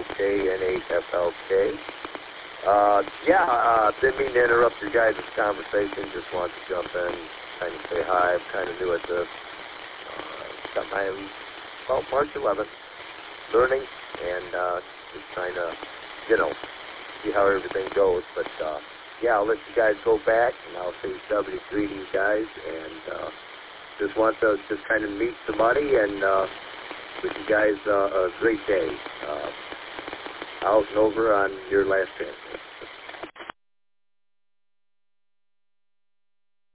NAFLK. Didn't mean to interrupt your guys' conversation. Just wanted to jump in, kind of say hi. I'm kind of new at this. Got my March 11th, learning and just trying to, see how everything goes. But I'll let you guys go back, and I'll say somebody greetings, guys, and just want to just kind of meet somebody and wish you guys a great day. Out and over on your last chance.